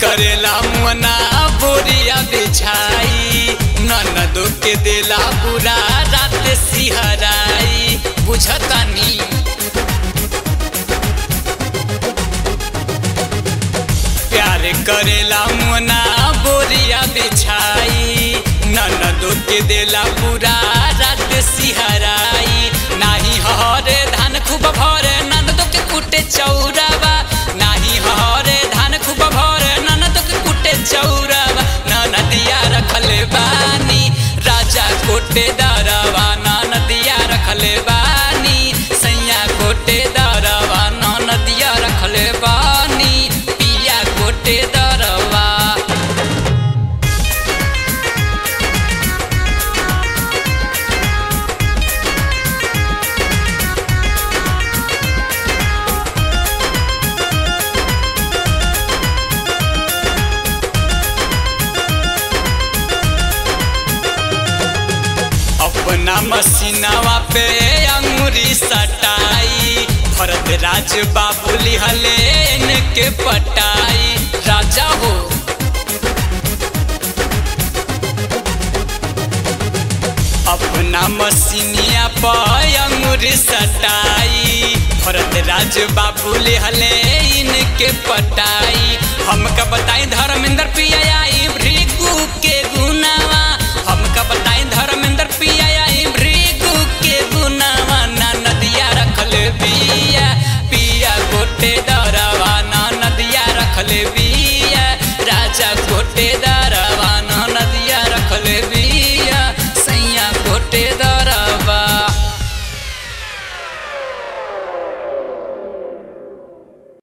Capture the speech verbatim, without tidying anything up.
करेला मुअना बोरिया बिछाई ननदो के देला पूरा रात सिहराई बुझतानी प्यार करेला मुअना बोरिया बिछाई ननदो के देला पूरा रात सिहराई नाही हरे धान खूब भरे ननदो के कुटे चौरावा नाही हरे धान खूब भरे ननदो के कुटे चौरावा ननदिया रखले बानी राजा कोटे दरवा ननदिया रखले बानी सैया कोटे दरवा ननदिया रखले बानी पिया कोटे दरवा अपना मसीनावा पे अंगूरी सटाई भरत राज बाबू लिहले इनके पटाई राजा हो अपना मसीनिया पे अंगूरी सटाई भरत राज बाबू लिहले इनके पटाई हमका बताई धर्मेंद्र पिया